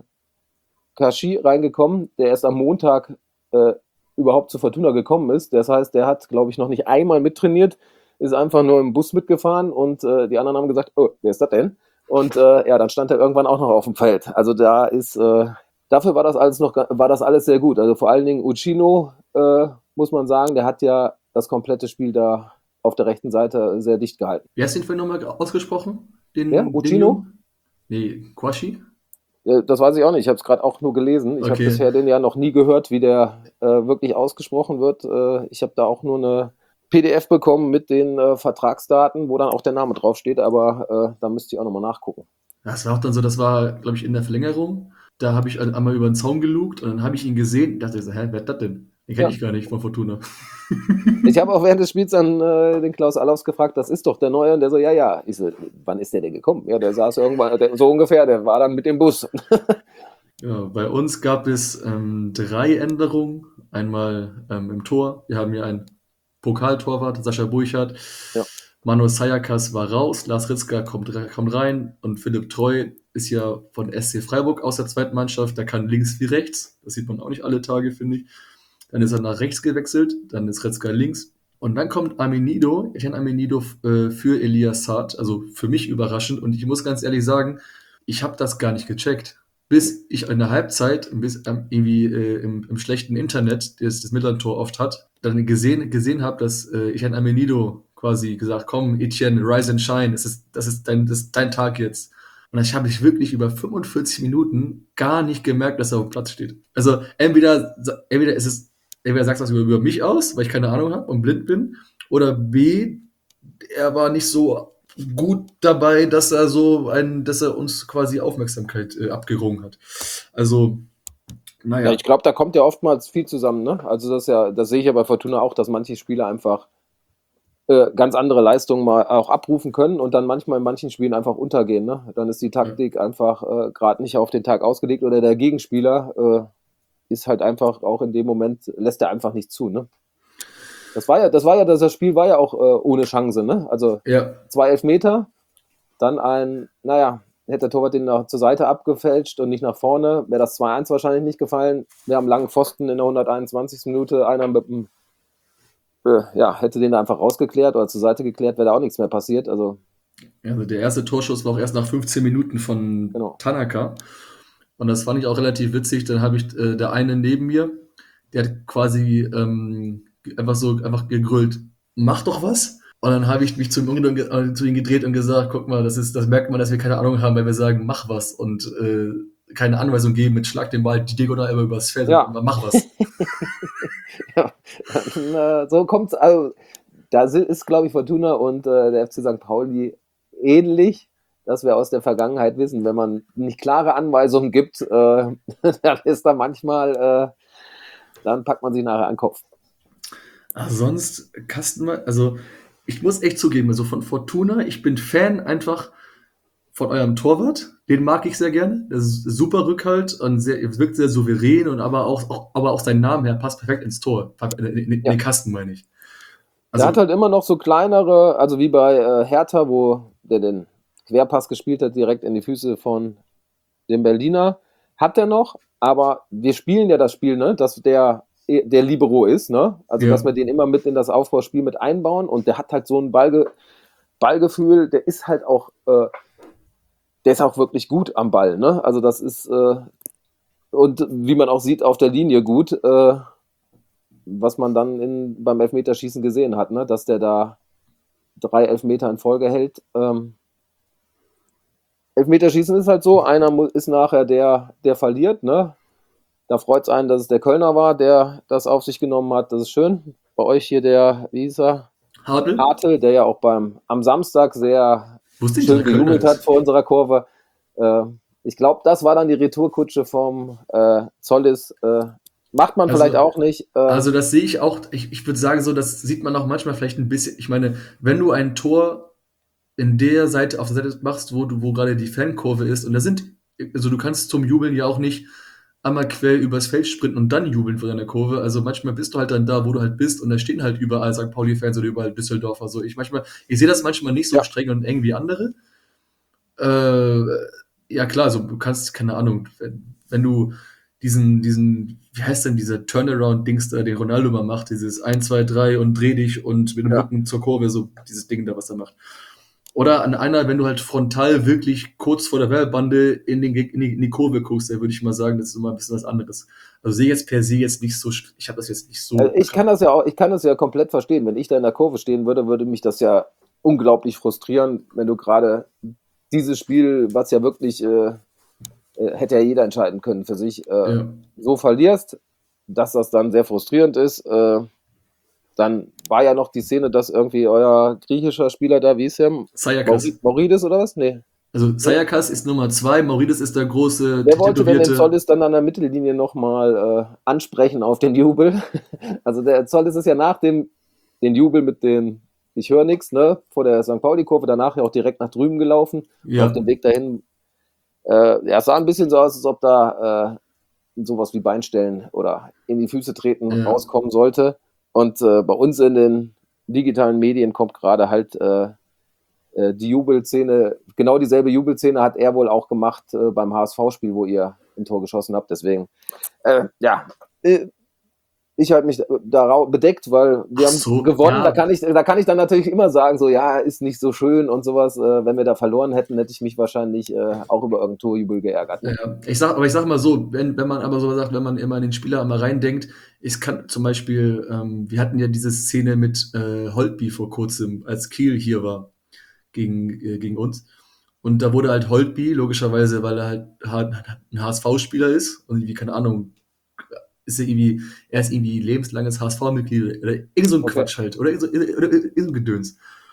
Kashi reingekommen, der erst am Montag äh, überhaupt zu Fortuna gekommen ist. Das heißt, der hat, glaube ich, noch nicht einmal mittrainiert, ist einfach nur im Bus mitgefahren und äh, die anderen haben gesagt, oh, wer ist das denn? Und äh, ja, dann stand er irgendwann auch noch auf dem Feld. Also da ist... Äh, Dafür war das alles noch, war das alles sehr gut. Also vor allen Dingen Uccino, äh, muss man sagen, der hat ja das komplette Spiel da auf der rechten Seite sehr dicht gehalten. Wie hast du den vorhin nochmal ausgesprochen? Den, Ja, Uccino? Nee, Kwashi? Äh, das weiß ich auch nicht. Ich habe es gerade auch nur gelesen. Ich Okay. habe bisher den ja noch nie gehört, wie der äh, wirklich ausgesprochen wird. Äh, ich habe da auch nur eine P D F bekommen mit den äh, Vertragsdaten, wo dann auch der Name draufsteht, aber äh, da müsste ich auch nochmal nachgucken. Das war auch dann so, das war, glaube ich, in der Verlängerung. Da habe ich einmal über den Zaun gelugt und dann habe ich ihn gesehen und dachte so, hä, wer ist das denn? Den kenne Ja. ich gar nicht von Fortuna. Ich habe auch während des Spiels dann äh, den Klaus Allaus gefragt, das ist doch der Neue. Und der so, ja, ja. Ich so, wann ist der denn gekommen? Ja, der saß irgendwann, der, so ungefähr, der war dann mit dem Bus. Ja, bei uns gab es ähm, drei Änderungen. Einmal ähm, im Tor. Wir haben hier einen Pokaltorwart, Sascha Burchardt. Ja. Manu Sayakas war raus, Lars Ritzka kommt, kommt rein und Philipp Treu ist ja von S C Freiburg aus der zweiten Mannschaft. Der kann links wie rechts. Das sieht man auch nicht alle Tage, finde ich. Dann ist er nach rechts gewechselt, dann ist Ritzka links. Und dann kommt Amenido, Etienne Amenido äh, für Elias Saad, also für mich überraschend. Und ich muss ganz ehrlich sagen, ich habe das gar nicht gecheckt. Bis ich in der Halbzeit, bis ähm, irgendwie äh, im, im schlechten Internet, das das Mittellandtor oft hat, dann gesehen, gesehen habe, dass äh, Etienne Amenido quasi gesagt, komm, Etienne, rise and shine, das ist, das ist, dein, das ist dein Tag jetzt. Und ich habe ich wirklich über fünfundvierzig Minuten gar nicht gemerkt, dass er auf dem Platz steht. Also entweder, entweder ist es, entweder sagst du was über, über mich aus, weil ich keine Ahnung habe und blind bin, oder B, er war nicht so gut dabei, dass er so ein, dass er uns quasi Aufmerksamkeit äh, abgerungen hat. Also, Ja, naja. ich glaube, da kommt ja oftmals viel zusammen, ne? Also das ist ja, das sehe ich ja bei Fortuna auch, dass manche Spieler einfach äh, ganz andere Leistungen mal auch abrufen können und dann manchmal in manchen Spielen einfach untergehen, ne? Dann ist die Ja. Taktik einfach äh, gerade nicht auf den Tag ausgelegt oder der Gegenspieler äh, ist halt einfach auch in dem Moment, lässt er einfach nicht zu, ne? Das war ja, das war ja, das Spiel war ja auch äh, ohne Chance, ne? Also Ja. zwei Elfmeter, dann ein, naja, hätte der Torwart den nach, zur Seite abgefälscht und nicht nach vorne, wäre das zwei eins wahrscheinlich nicht gefallen. Wir haben langen Pfosten in der hunderteinundzwanzigsten Minute, einer mit dem, äh, ja, hätte den da einfach rausgeklärt oder zur Seite geklärt, wäre da auch nichts mehr passiert. Also, Also der erste Torschuss war auch erst nach fünfzehn Minuten von genau. Tanaka. Und das fand ich auch relativ witzig. Dann habe ich äh, der eine neben mir, der hat quasi ähm, einfach so einfach gegrüllt, mach doch was. Und dann habe ich mich zu ihm, ge- äh, zu ihm gedreht und gesagt, guck mal, das ist, das merkt man, dass wir keine Ahnung haben, weil wir sagen, mach was und äh, keine Anweisung geben mit Schlag den Ball die diagonal immer übers Feld und Ja. mach was. Ja, dann, äh, so kommt's. Also, da ist, glaube ich, Fortuna und äh, der F C Sankt Pauli ähnlich, dass wir aus der Vergangenheit wissen, wenn man nicht klare Anweisungen gibt, äh, dann ist da manchmal, äh, dann packt man sich nachher an den Kopf. Ah, sonst Kastenmann, also ich muss echt zugeben, also von Fortuna, ich bin Fan einfach von eurem Torwart, den mag ich sehr gerne. Das ist super Rückhalt und sehr, wirkt sehr souverän und aber auch, auch, aber auch sein Name her passt perfekt ins Tor. In, in, in Ja. den Kasten, meine ich. Der hat Also, halt immer noch so kleinere, also wie bei äh, Hertha, wo der den Querpass gespielt hat, direkt in die Füße von dem Berliner, hat er noch, aber wir spielen ja das Spiel, ne, dass der der Libero ist, ne? Also ja, dass wir den immer mit in das Aufbauspiel mit einbauen und der hat halt so ein Ballge Ballgefühl, der ist halt auch, äh, der ist auch wirklich gut am Ball, ne? Also das ist äh, und wie man auch sieht auf der Linie gut, äh, was man dann in, beim Elfmeterschießen gesehen hat, ne? Dass der da drei Elfmeter in Folge hält. Ähm, Elfmeterschießen ist halt so, einer mu- ist nachher der, der verliert, ne? Da freut es einen, dass es der Kölner war, der das auf sich genommen hat. Das ist schön. Bei euch hier der, wie hieß er? Hartl, Hartl, der ja auch beim, am Samstag sehr wusste ich, dass schön er Kölner gejubelt hat ist. vor unserer Kurve. Äh, ich glaube, das war dann die Retourkutsche vom äh, Zollis. Äh, macht man vielleicht Also, auch nicht. Äh, also das sehe ich auch, ich, ich würde sagen, so, das sieht man auch manchmal vielleicht ein bisschen. Ich meine, wenn du ein Tor in der Seite, auf der Seite machst, wo du, wo gerade die Fankurve ist, und da sind, also du kannst zum Jubeln ja auch nicht einmal quer übers Feld sprinten und dann jubeln vor deiner Kurve. Also manchmal bist du halt dann da, wo du halt bist, und da stehen halt überall Sankt Pauli-Fans oder überall Düsseldorfer. So, ich manchmal, ich sehe das manchmal nicht so ja, streng und eng wie andere. Äh, ja klar, so du kannst, keine Ahnung, wenn, wenn du diesen, diesen, wie heißt denn dieser Turnaround-Dings da, den Ronaldo mal macht, dieses eins, zwei, drei und dreh dich und mit dem ja. Rücken zur Kurve, so dieses Ding da, was er macht. Oder an einer, wenn du halt frontal wirklich kurz vor der Werbebande in, den, in, die, in die Kurve guckst, dann würde ich mal sagen, das ist immer ein bisschen was anderes. Also sehe jetzt per se jetzt nicht so, ich habe das jetzt nicht Also so ich krass. kann das ja auch, ich kann das ja komplett verstehen. Wenn ich da in der Kurve stehen würde, würde mich das ja unglaublich frustrieren, wenn du gerade dieses Spiel, was ja wirklich äh, äh, hätte ja jeder entscheiden können für sich, äh, Ja. so verlierst, dass das dann sehr frustrierend ist. Äh, dann war ja noch die Szene, dass irgendwie euer griechischer Spieler da, wie ist der? Sayakas. Mauri- Maurides oder was? Nee. Also Nee. Sayakas ist Nummer zwei, Maurides ist der große, Der wollte denn den tätowierte. Zollis dann an der Mittellinie nochmal äh, ansprechen auf den Jubel. Also der Zollis ist ja nach dem den Jubel mit den, ich höre nichts, ne, vor der Sankt Pauli-Kurve, danach ja auch direkt nach drüben gelaufen. Und auf Ja, dem Weg dahin, äh, ja, es sah ein bisschen so aus, als ob da äh, sowas wie Beinstellen oder in die Füße treten ja. rauskommen sollte. Und äh, bei uns in den digitalen Medien kommt gerade halt äh, äh, die Jubelszene, genau dieselbe Jubelszene hat er wohl auch gemacht äh, beim H S V-Spiel, wo ihr ein Tor geschossen habt. Deswegen, äh, ja, äh, ich halte mich da bedeckt, weil wir Ach haben so, gewonnen. Da ja. kann, ich, da kann ich dann natürlich immer sagen, so, ja, ist nicht so schön und sowas. Äh, wenn wir da verloren hätten, hätte ich mich wahrscheinlich äh, auch über irgendein Torjubel geärgert. Ne? Ja, ich sag, aber ich sag mal so, wenn, wenn man aber so sagt, wenn man immer an den Spieler einmal reindenkt, ich kann zum Beispiel, ähm, wir hatten ja diese Szene mit äh, Holtby vor kurzem, als Kiel hier war gegen, äh, gegen uns. Und da wurde halt Holtby, logischerweise, weil er halt ha- ein H S V-Spieler ist und irgendwie, keine Ahnung, ist er irgendwie, er ist irgendwie lebenslanges H S V-Mitglied oder irgend so ein Okay. Quatsch halt, oder irgend so, oder irgend so ein Gedöns.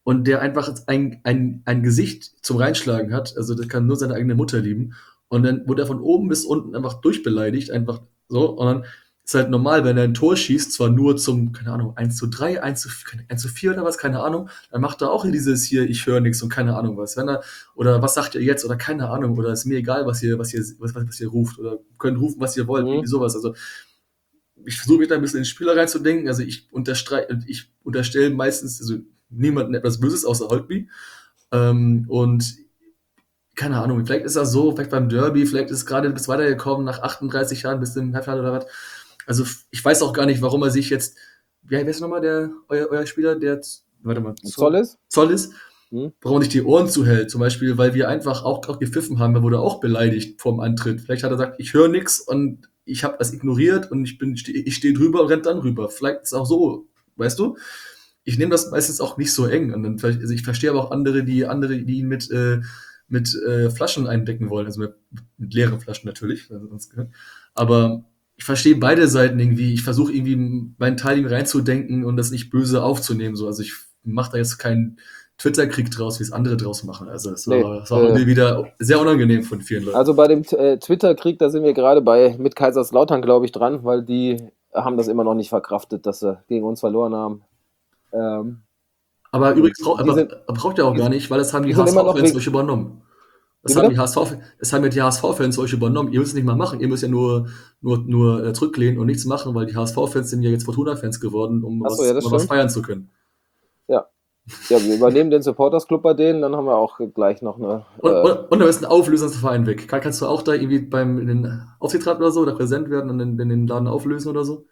und der einfach ein, ein, ein Gesicht zum Reinschlagen hat, also das kann nur seine eigene Mutter lieben. Und dann wurde er von oben bis unten einfach durchbeleidigt, einfach so. Und dann ist halt normal, wenn er ein Tor schießt, zwar nur zum, keine Ahnung, eins zu drei, eins zu, eins zu vier oder was, keine Ahnung, dann macht er auch dieses hier, ich höre nichts und keine Ahnung was. Wenn er, oder was sagt ihr jetzt oder keine Ahnung, oder ist mir egal, was ihr, was ihr, was, was, was ihr ruft, oder könnt rufen, was ihr wollt, Mhm. irgendwie sowas. Also ich versuche mich da ein bisschen in den Spieler reinzudenken. Also ich, unterstre ich unterstelle meistens also niemandem etwas Böses außer Holtby. Ähm, und keine Ahnung, vielleicht ist er so, vielleicht beim Derby, vielleicht ist es gerade bis weitergekommen nach achtunddreißig Jahren bis zum Halbfinale oder was. Also ich weiß auch gar nicht, warum er sich jetzt, wie heißt nochmal der, euer, euer Spieler, der, warte mal, Zoll ist? Zoll ist, Hm? warum er sich die Ohren zuhält, zum Beispiel, weil wir einfach auch, auch gepfiffen haben, er wurde auch beleidigt vorm Antritt. Vielleicht hat er gesagt, ich höre nichts und ich habe das ignoriert und ich bin, ich stehe drüber und rennt dann rüber. Vielleicht ist es auch so, weißt du? Ich nehme das meistens auch nicht so eng. Und dann vielleicht, also ich verstehe aber auch andere, die andere, die ihn mit, äh, mit äh, Flaschen eindecken wollen, also mit, mit leeren Flaschen natürlich. Also sonst, aber ich verstehe beide Seiten irgendwie. Ich versuche irgendwie mein Teil ihm reinzudenken und das nicht böse aufzunehmen. So. Also ich mache da jetzt keinen Twitter-Krieg draus, wie es andere draus machen. Also es war, Nee, es war heute äh, wieder sehr unangenehm von vielen Leuten. Also bei dem äh, Twitter-Krieg, da sind wir gerade bei mit Kaiserslautern, glaube ich, dran, weil die haben das immer noch nicht verkraftet, dass sie gegen uns verloren haben. Ähm, Aber übrigens braucht, die aber sind, braucht ihr auch die, gar nicht, weil das haben die die sind immer noch H S V-Fans wegen. euch übernommen. Wie Das haben die bitte? H S V, das haben ja die H S V-Fans euch übernommen. Ihr müsst es nicht mal machen. Ihr müsst ja nur, nur, nur äh, zurücklehnen und nichts machen, weil die H S V-Fans sind ja jetzt Fortuna-Fans geworden, um Achso, was, ja, das um was stimmt. feiern zu können. Ja. Ja, wir übernehmen den Supporters Club bei denen, dann haben wir auch gleich noch eine. Und, Äh, und, und da ist ein Auflösungsverein weg. Kann, kannst du auch da irgendwie beim in den Aufsichtsrat oder so da präsent werden und den, den, den Laden auflösen oder so?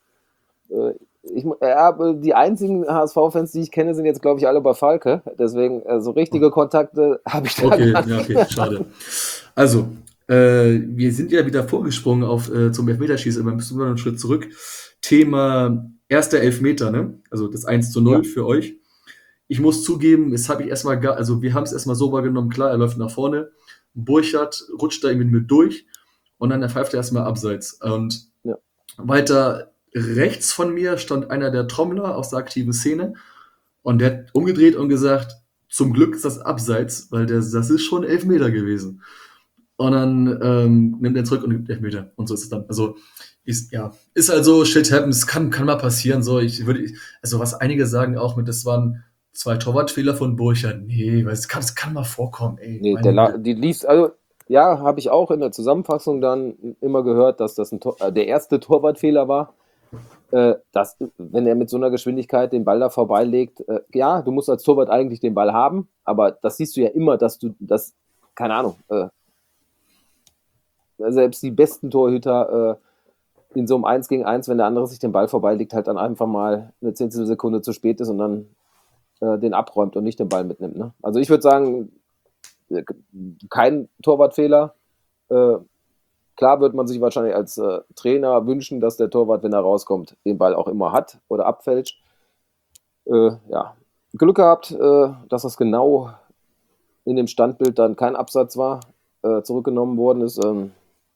äh, ich, äh, die einzigen H S V-Fans, die ich kenne, sind jetzt, glaube ich, alle bei Falke. Deswegen, äh, so richtige Kontakte habe ich da Okay, gar ja, nicht. okay, schade. Also, äh, wir sind ja wieder vorgesprungen auf, äh, zum Elfmeterschießen, aber müssen wir noch einen Schritt zurück. Thema erster Elfmeter, ne? Also das eins zu null Ja. für euch. Ich muss zugeben, es habe ich erstmal gar, also wir haben es erstmal so wahrgenommen, klar, er läuft nach vorne, Burchard rutscht da irgendwie mit durch und dann er pfeift er erstmal abseits. Und Ja. weiter rechts von mir stand einer der Trommler aus der aktiven Szene und der hat umgedreht und gesagt, zum Glück ist das abseits, weil der, das ist schon Elfmeter gewesen. Und dann ähm, nimmt er zurück und nimmt Elfmeter. Und so ist es dann. Also, ist, ja, ist halt so, shit happens, kann, kann mal passieren. So, ich würde, also was einige sagen auch mit, das waren zwei Torwartfehler von Burchard. Nee, weil es kann, es kann mal vorkommen, ey. Nee, Meine der, Güte. die liest, also ja, habe ich auch in der Zusammenfassung dann immer gehört, dass das ein Tor, äh, der erste Torwartfehler war. Äh, dass, wenn er mit so einer Geschwindigkeit den Ball da vorbeilegt, äh, ja, du musst als Torwart eigentlich den Ball haben, aber das siehst du ja immer, dass du das, keine Ahnung, äh, selbst die besten Torhüter äh, in so einem eins gegen eins, wenn der andere sich den Ball vorbeilegt, halt dann einfach mal eine Zehntelsekunde zu spät ist und dann äh, den abräumt und nicht den Ball mitnimmt. Ne? Also ich würde sagen, kein Torwartfehler. Äh, klar wird man sich wahrscheinlich als äh, Trainer wünschen, dass der Torwart, wenn er rauskommt, den Ball auch immer hat oder abfälscht. Äh, ja, Glück gehabt, äh, dass das genau in dem Standbild dann kein Absatz war, äh, zurückgenommen worden ist. Ähm,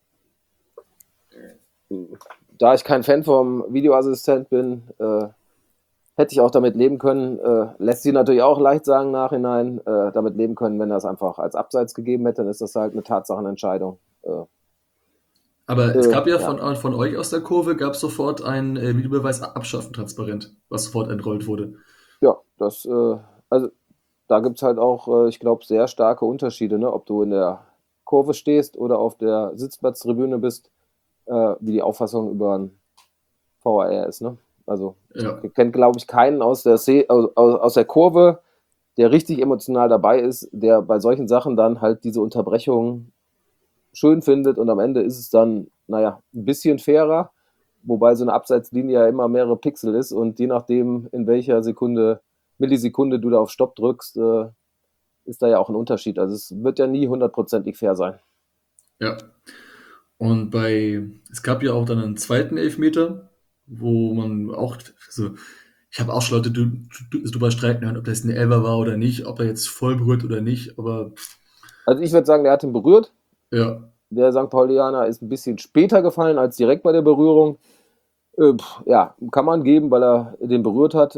da ich kein Fan vom Videoassistent bin, äh, hätte ich auch damit leben können. Äh, lässt sich natürlich auch leicht sagen nachhinein, äh, damit leben können, wenn er es einfach als Abseits gegeben hätte, dann ist das halt eine Tatsachenentscheidung. Äh, Aber es äh, gab ja, ja. Von, von euch aus der Kurve, gab es sofort ein äh, Videobeweis abschaffen, transparent, was sofort entrollt wurde. Ja, das, äh, also da gibt es halt auch, äh, ich glaube, sehr starke Unterschiede, ne? Ob du in der Kurve stehst oder auf der Sitzplatztribüne bist, äh, wie die Auffassung über ein V A R ist. Ne? Also Ja. ich kenne, glaube ich, keinen aus der, Se aus, aus der Kurve, der richtig emotional dabei ist, der bei solchen Sachen dann halt diese Unterbrechung schön findet und am Ende ist es dann, naja, ein bisschen fairer, wobei so eine Abseitslinie ja immer mehrere Pixel ist und je nachdem, in welcher Sekunde, Millisekunde du da auf Stopp drückst, äh, ist da ja auch ein Unterschied. Also es wird ja nie hundertprozentig fair sein. Ja. Und bei, es gab ja auch dann einen zweiten Elfmeter, wo man auch, also ich habe auch schon Leute du- du- drüber streiten hören, ob das ein Elfer war oder nicht, ob er jetzt voll berührt oder nicht, aber Also ich würde sagen, der hat ihn berührt. ja, Der Sankt Paulianer ist ein bisschen später gefallen als direkt bei der Berührung. Äh, pff, ja, kann man geben, weil er den berührt hat. Äh,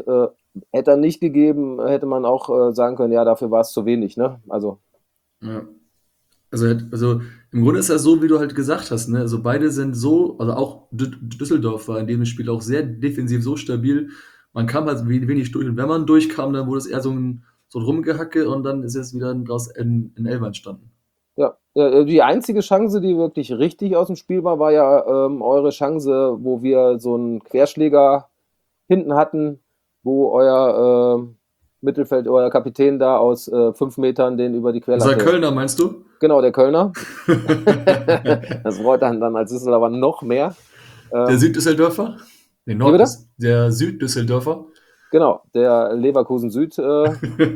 hätte er nicht gegeben, hätte man auch äh, sagen können, ja, dafür war es zu wenig, ne? Also, Ja. Also, er- also im Grunde ist das so, wie du halt gesagt hast, ne? Also beide sind so, also auch Dü- Düsseldorf war in dem Spiel auch sehr defensiv, so stabil. Man kam halt we- wenig durch. Und wenn man durchkam, dann wurde es eher so ein, so ein Rumgehacke und dann ist es wieder draus ein, ein Elfer entstanden. ja, ja, die einzige Chance, die wirklich richtig aus dem Spiel war, war ja ähm, eure Chance, wo wir so einen Querschläger hinten hatten, wo euer äh, Mittelfeld, euer Kapitän da aus äh, fünf Metern den über die Das war Querlatte. Kölner, meinst du? Genau, der Kölner. Das freut dann, dann als Düsseldorfer noch mehr. Der Ähm, Süddüsseldorfer? Nee, wie Nord bitte? der Süddüsseldorfer. Genau, der Leverkusen Süd. Äh,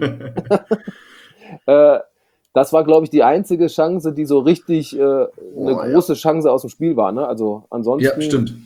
äh, das war, glaube ich, die einzige Chance, die so richtig äh, eine Boah, ja. große Chance aus dem Spiel war. Ne? Also Ja, ansonsten stimmt.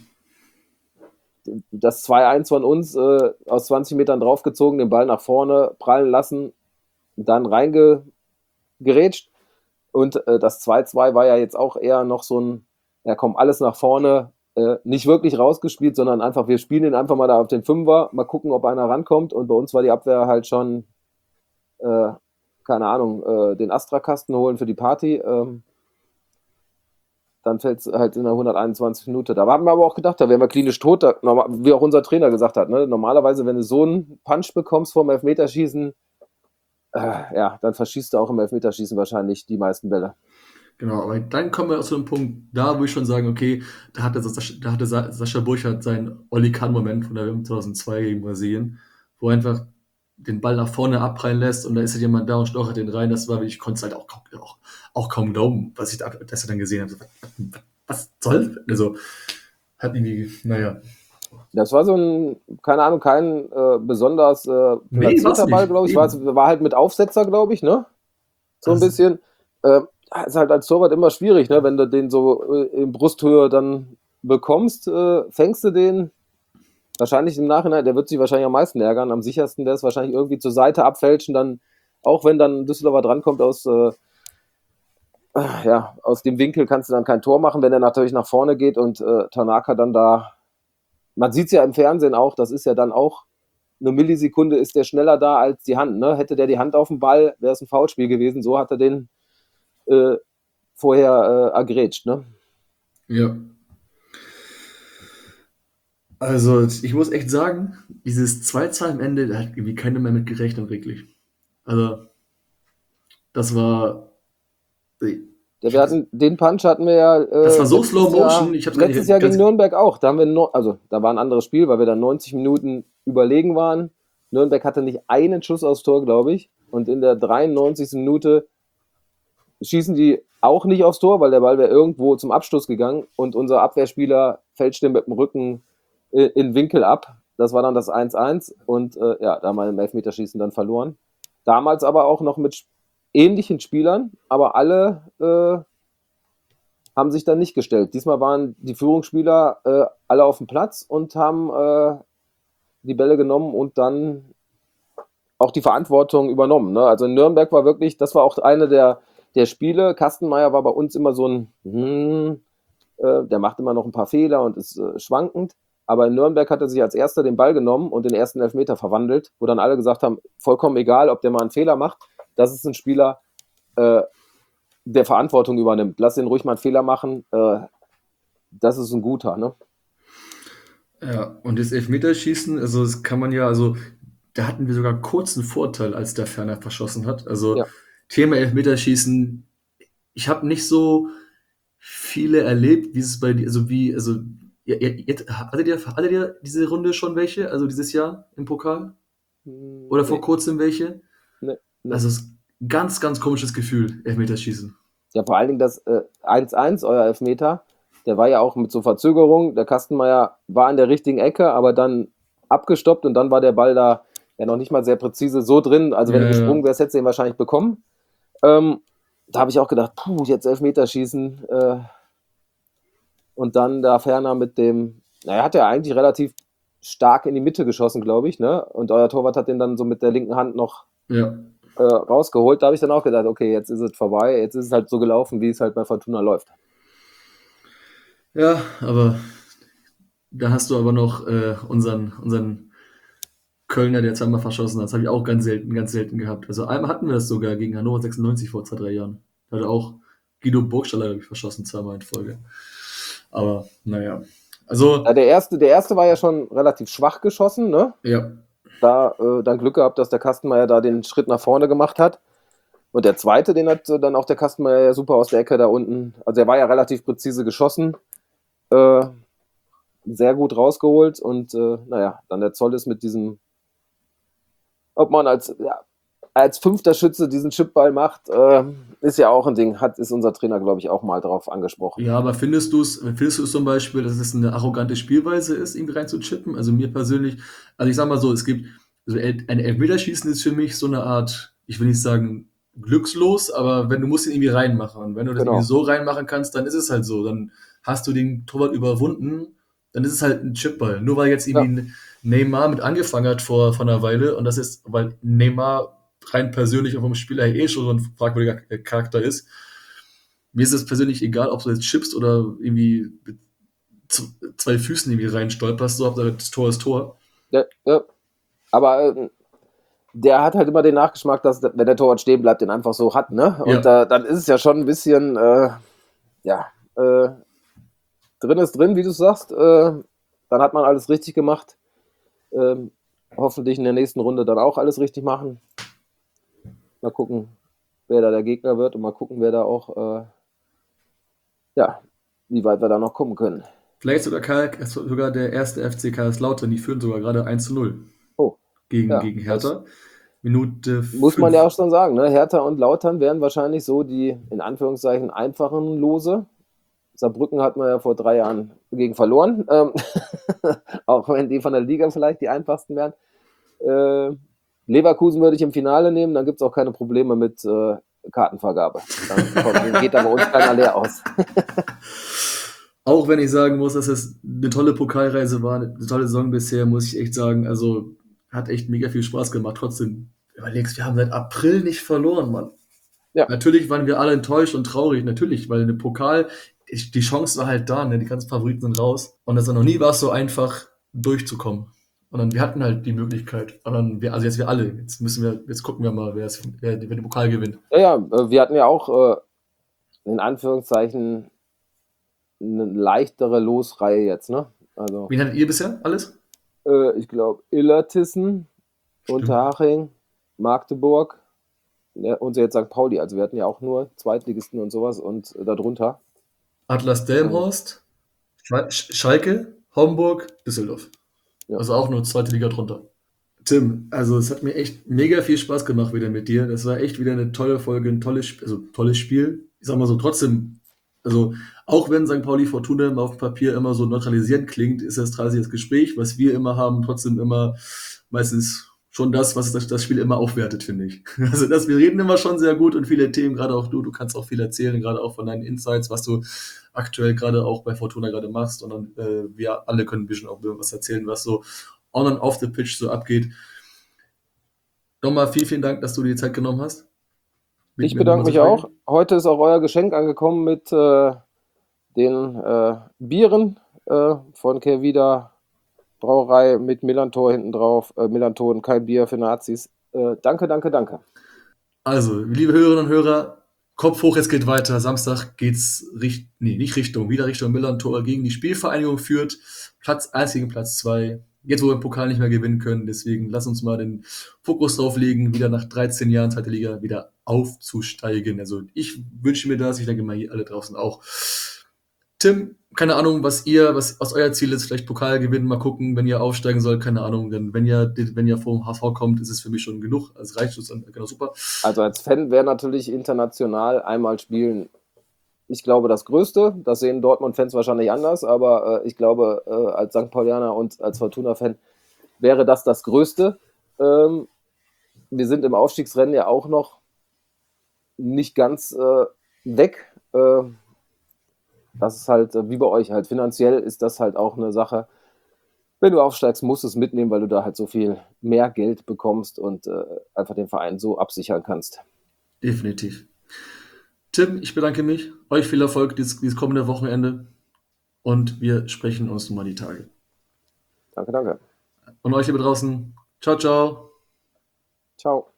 das zwei eins von uns äh, aus zwanzig Metern draufgezogen, den Ball nach vorne prallen lassen, dann reingerätscht. Und äh, das zwei zwei war ja jetzt auch eher noch so ein, ja komm, alles nach vorne, äh, nicht wirklich rausgespielt, sondern einfach, wir spielen ihn einfach mal da auf den Fünfer, mal gucken, ob einer rankommt. Und bei uns war die Abwehr halt schon, äh, keine Ahnung, äh, den Astra-Kasten holen für die Party. Ähm, dann fällt es halt in der hunderteinundzwanzigsten Minute. Da haben wir aber auch gedacht, da wären wir klinisch tot, da, normal, wie auch unser Trainer gesagt hat. Ne? Normalerweise, wenn du so einen Punch bekommst vom Elfmeterschießen, äh, ja, dann verschießt du auch im Elfmeterschießen wahrscheinlich die meisten Bälle. Genau, aber dann kommen wir auch zu dem Punkt, da wo ich schon sagen, okay, da hatte, Sascha, da hatte Sa- Sascha Burchardt seinen Oli Kahn-Moment von der W M zweitausendzwei gegen Brasilien, wo er einfach den Ball nach vorne abprallen lässt und da ist halt jemand da und stochert den rein. Das war, ich konnte es halt auch, kaum- auch, auch kaum glauben, was ich da, das dann gesehen habe. So, was, was, was soll? Also, hat irgendwie, naja. Das war so ein, keine Ahnung, kein äh, besonders äh, Nee, war's platzierter Ball, nicht. glaube ich. War, Eben. war halt mit Aufsetzer, glaube ich, ne? So ein Also, bisschen. Äh, ist halt als Torwart immer schwierig, ne? Wenn du den so äh, in Brusthöhe dann bekommst, äh, fängst du den wahrscheinlich im Nachhinein, der wird sich wahrscheinlich am meisten ärgern. Am sichersten, der ist wahrscheinlich irgendwie zur Seite abfälschen, dann, auch wenn dann Düsseldorfer drankommt aus, äh, ja, aus dem Winkel kannst du dann kein Tor machen, wenn er natürlich nach vorne geht und äh, Tanaka dann da, man sieht es ja im Fernsehen auch, das ist ja dann auch eine Millisekunde ist der schneller da als die Hand. Ne? Hätte der die Hand auf dem Ball, wäre es ein Foulspiel gewesen. So hat er den äh, vorher äh, agrätscht. Ne? ja. Also, ich muss echt sagen, dieses zwei zwei am Ende, da hat irgendwie keiner mehr mit gerechnet, wirklich. Also, das war, Ja, wir hatten, den Punch hatten wir ja das äh, war so Slow letztes Motion, Jahr, ich hab's gar letztes nicht Jahr gegen ganz, Nürnberg auch. Da haben wir no, also da war ein anderes Spiel, weil wir dann neunzig Minuten überlegen waren. Nürnberg hatte nicht einen Schuss aufs Tor, glaube ich. Und in der dreiundneunzigsten Minute schießen die auch nicht aufs Tor, weil der Ball wäre irgendwo zum Abschluss gegangen und unser Abwehrspieler fälscht den mit dem Rücken äh, in Winkel ab. Das war dann das eins eins und äh, ja, da haben wir im Elfmeterschießen dann verloren. Damals aber auch noch mit ähnlichen Spielern, aber alle äh, haben sich dann nicht gestellt. Diesmal waren die Führungsspieler äh, alle auf dem Platz und haben äh, die Bälle genommen und dann auch die Verantwortung übernommen. Ne? Also in Nürnberg war wirklich, das war auch eine der, der Spiele. Kastenmeier war bei uns immer so ein, hm, äh, der macht immer noch ein paar Fehler und ist äh, schwankend. Aber in Nürnberg hat er sich als erster den Ball genommen und den ersten Elfmeter verwandelt, wo dann alle gesagt haben, vollkommen egal, ob der mal einen Fehler macht. Das ist ein Spieler, äh, der Verantwortung übernimmt. Lass ihn ruhig mal einen Fehler machen. Äh, das ist ein guter. Ne? ja, und das Elfmeterschießen, also das kann man ja, also da hatten wir sogar kurz einen Vorteil, als der Ferner verschossen hat. Also Ja. Thema Elfmeterschießen, ich habe nicht so viele erlebt, wie es bei dir, also wie, also ihr, ihr, ihr, hattet, ihr, hattet ihr diese Runde schon welche, also dieses Jahr im Pokal? Oder vor Nee, kurzem welche? nee, nee. Also es ist ein ganz, ganz komisches Gefühl, Elfmeterschießen. Ja, vor allen Dingen das äh, eins eins, euer Elfmeter, der war ja auch mit so Verzögerung. Der Kastenmeier war an der richtigen Ecke, aber dann abgestoppt und dann war der Ball da ja noch nicht mal sehr präzise so drin. Also wenn Ja, du ja, gesprungen wärst, hättest du ihn wahrscheinlich bekommen. Ähm, da habe ich auch gedacht, puh, jetzt Elfmeterschießen. Äh, und dann da Ferner mit dem, naja, hat er eigentlich relativ stark in die Mitte geschossen, glaube ich. Ne? Und euer Torwart hat den dann so mit der linken Hand noch ja. äh, rausgeholt. Da habe ich dann auch gedacht, okay, jetzt ist es vorbei. Jetzt ist es halt so gelaufen, wie es halt bei Fortuna läuft. Ja, aber da hast du aber noch äh, unseren, unseren Kölner, der zweimal verschossen hat. Das habe ich auch ganz selten, ganz selten gehabt. Also einmal hatten wir das sogar gegen Hannover sechsundneunzig vor zwei, drei Jahren. Da hat auch Guido Burgstaller, glaube ich, verschossen, zweimal in Folge. Aber naja. Also, Ja, der erste, der erste war ja schon relativ schwach geschossen, ne? ja. Da äh, dann Glück gehabt, dass der Kastenmeier da den Schritt nach vorne gemacht hat. Und der zweite, den hat äh, dann auch der Kastenmeier ja super aus der Ecke da unten. Also er war ja relativ präzise geschossen. Äh, sehr gut rausgeholt. Und äh, naja, dann der Zoll ist mit diesem, ob man als, ja, als fünfter Schütze diesen Chipball macht, äh, ist ja auch ein Ding. Hat, ist unser Trainer, glaube ich, auch mal drauf angesprochen. Ja, aber findest du es, findest du es zum Beispiel, dass es eine arrogante Spielweise ist, irgendwie reinzuchippen? Also mir persönlich, also ich sag mal so, es gibt, also El- ein Elfmeterschießen ist für mich so eine Art, ich will nicht sagen glückslos, aber wenn du musst ihn irgendwie reinmachen. Und wenn du das Genau. irgendwie so reinmachen kannst, dann ist es halt so. Dann hast du den Torwart überwunden, dann ist es halt ein Chipball. Nur weil jetzt irgendwie ein Neymar mit angefangen hat vor, vor einer Weile und das ist, weil Neymar rein persönlich und vom Spieler her eh schon so ein fragwürdiger Charakter ist. Mir ist es persönlich egal, ob du jetzt chippst oder irgendwie mit z- zwei Füßen irgendwie rein stolperst, so, Hauptsache das Tor ist Tor. Ja, ja. Aber äh, der hat halt immer den Nachgeschmack, dass wenn der Torwart stehen bleibt, den einfach so hat, ne? Und Ja. äh, dann ist es ja schon ein bisschen, äh, ja, äh, drin ist drin, wie du sagst. Äh, dann hat man alles richtig gemacht. Ähm, hoffentlich in der nächsten Runde dann auch alles richtig machen. Mal gucken, wer da der Gegner wird und mal gucken, wer da auch, äh, ja, wie weit wir da noch kommen können. Vielleicht sogar, Karl, sogar der erste F C Kaiserslautern, die führen sogar gerade eins zu null Oh, gegen, ja, gegen Hertha. Minute muss man fünf. ja auch schon sagen, ne? Hertha und Lautern wären wahrscheinlich so die, in Anführungszeichen, einfachen Lose. Saarbrücken hat man ja vor drei Jahren gegen verloren, ähm, auch wenn die von der Liga vielleicht die einfachsten wären. Äh, Leverkusen würde ich im Finale nehmen, dann gibt es auch keine Probleme mit äh, Kartenvergabe. Dann kommt, geht da bei uns keiner leer aus. Auch wenn ich sagen muss, dass es eine tolle Pokalreise war, eine tolle Saison bisher, muss ich echt sagen, also hat echt mega viel Spaß gemacht. Trotzdem, überlegst, wir haben seit April nicht verloren, Mann. Ja. Natürlich waren wir alle enttäuscht und traurig, natürlich, weil eine Pokal, ich, die Chance war halt da, ne? Die ganzen Favoriten sind raus. Und das noch nie war es so einfach, durchzukommen. Und dann, wir hatten halt die Möglichkeit. Und dann, wir, also jetzt wir alle, jetzt müssen wir, jetzt gucken wir mal, wer, es, wer, wer den Pokal gewinnt. Ja, ja, äh, wir hatten ja auch äh, in Anführungszeichen eine leichtere Losreihe jetzt, ne? Also, Wen hattet ihr bisher? Alles? äh, ich glaube, Illertissen, Stimmt. Unterhaching, Magdeburg, ja, und jetzt Sankt Pauli. Also wir hatten ja auch nur Zweitligisten und sowas und äh, darunter. Atlas Delmenhorst, Schal- Sch- Schalke, Homburg, Düsseldorf. Ja. Also auch nur zweite Liga drunter. Tim, also es hat mir echt mega viel Spaß gemacht wieder mit dir. Das war echt wieder eine tolle Folge, ein tolles, Sp- also tolles Spiel. Ich sag mal so, trotzdem, also auch wenn Sankt Pauli Fortuna immer auf dem Papier immer so neutralisierend klingt, ist das tatsächlich das Gespräch, was wir immer haben, trotzdem immer meistens schon das, was das, das Spiel immer aufwertet, finde ich. Also das, wir reden immer schon sehr gut und viele Themen, gerade auch du, du kannst auch viel erzählen, gerade auch von deinen Insights, was du aktuell gerade auch bei Fortuna gerade machst und dann äh, wir alle können ein bisschen auch was erzählen, was so on and off the pitch so abgeht. Nochmal vielen, vielen Dank, dass du dir die Zeit genommen hast. Mit Ich mir bedanke darüber mich zu auch. sprechen. Heute ist auch euer Geschenk angekommen mit äh, den äh, Bieren äh, von Kehrwieder Brauerei mit Millantor hinten drauf. Äh, Millanton, kein Bier für Nazis. Äh, danke, danke, danke. Also, liebe Hörerinnen und Hörer, Kopf hoch, es geht weiter. Samstag geht's richt nee, nicht Richtung, wieder Richtung Millantor gegen die Spielvereinigung Fürth. Platz eins gegen Platz zwei. Jetzt, wo wir den Pokal nicht mehr gewinnen können, deswegen lass uns mal den Fokus drauf legen, wieder nach dreizehn Jahren zweite Liga wieder aufzusteigen. Also ich wünsche mir das, ich denke mal hier alle draußen auch. Tim, keine Ahnung, was ihr, was, was euer Ziel ist, vielleicht Pokal gewinnen, mal gucken, wenn ihr aufsteigen sollt, keine Ahnung, denn wenn ihr, wenn ihr vom H V kommt, ist es für mich schon genug, es reicht uns, dann genau super. Also als Fan wäre natürlich international einmal spielen, ich glaube, das Größte. Das sehen Dortmund-Fans wahrscheinlich anders, aber äh, ich glaube, äh, als Sankt Paulianer und als Fortuna-Fan wäre das das Größte. Ähm, wir sind im Aufstiegsrennen ja auch noch nicht ganz äh, weg. Äh, das ist halt, äh, wie bei euch halt, finanziell ist das halt auch eine Sache. Wenn du aufsteigst, musst du es mitnehmen, weil du da halt so viel mehr Geld bekommst und äh, einfach den Verein so absichern kannst. Definitiv. Tim, ich bedanke mich. Euch viel Erfolg dieses, dieses kommende Wochenende. Und wir sprechen uns nochmal die Tage. Danke, danke. Und euch hier draußen, Ciao, ciao. Ciao.